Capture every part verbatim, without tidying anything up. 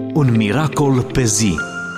Un miracol pe zi.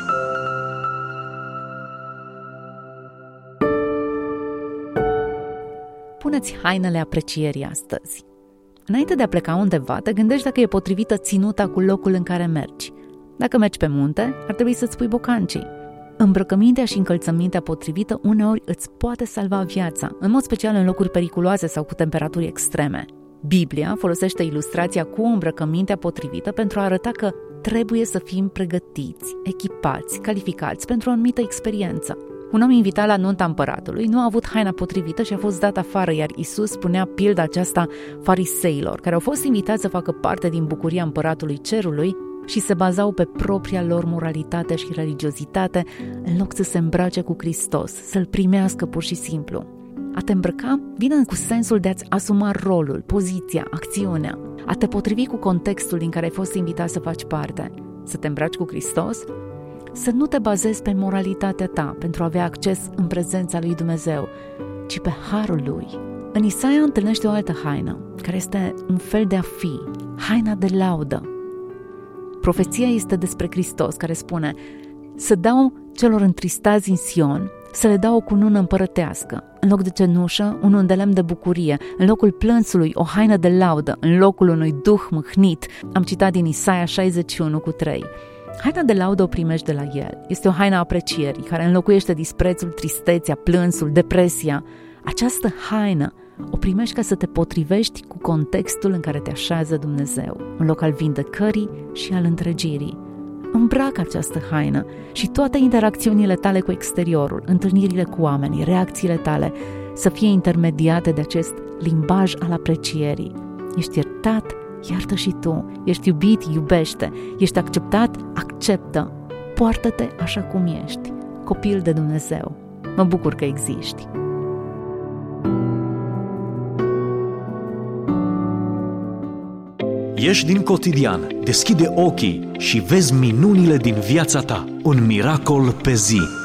Pune-ți hainele aprecierii astăzi. Înainte de a pleca undeva, te gândești dacă e potrivită ținuta cu locul în care mergi. Dacă mergi pe munte, ar trebui să-ți pui bocancii. Îmbrăcămintea și încălțămintea potrivită uneori îți poate salva viața, în mod special în locuri periculoase sau cu temperaturi extreme. Biblia folosește ilustrația cu îmbrăcămintea potrivită pentru a arăta că trebuie să fim pregătiți, echipați, calificați pentru o anumită experiență. Un om invitat la nunta împăratului nu a avut haina potrivită și a fost dat afară, iar Iisus spunea pilda aceasta fariseilor, care au fost invitați să facă parte din bucuria împăratului cerului și se bazau pe propria lor moralitate și religiozitate, în loc să se îmbrace cu Hristos, să-L primească pur și simplu. A te îmbrăca vine cu sensul de a-ți asuma rolul, poziția, acțiunea, a te potrivi cu contextul din care ai fost invitat să faci parte. Să te îmbraci cu Hristos? Să nu te bazezi pe moralitatea ta pentru a avea acces în prezența lui Dumnezeu, ci pe harul lui. În Isaia întâlnește o altă haină, care este un fel de a fi, haina de laudă. Profeția este despre Hristos, care spune: să dau celor întristați în Sion, să le dau o cunună împărătească, în loc de cenușă, un undelem de bucurie, în locul plânsului, o haină de laudă, în locul unui duh mâhnit. Am citat din Isaia șaizeci și unu cu trei. Haina de laudă o primești de la El. Este o haină a aprecierii, care înlocuiește disprețul, tristețea, plânsul, depresia. Această haină o primești ca să te potrivești cu contextul în care te așează Dumnezeu, în loc al vindecării și al întregirii. Îmbracă această haină și toate interacțiunile tale cu exteriorul, întâlnirile cu oamenii, reacțiile tale, să fie intermediate de acest limbaj al aprecierii. Ești iertat? Iartă și tu. Ești iubit? Iubește. Ești acceptat? Acceptă. Poartă-te așa cum ești, copil de Dumnezeu. Mă bucur că existi. Ieși din cotidian, deschide ochii și vezi minunile din viața ta. Un miracol pe zi.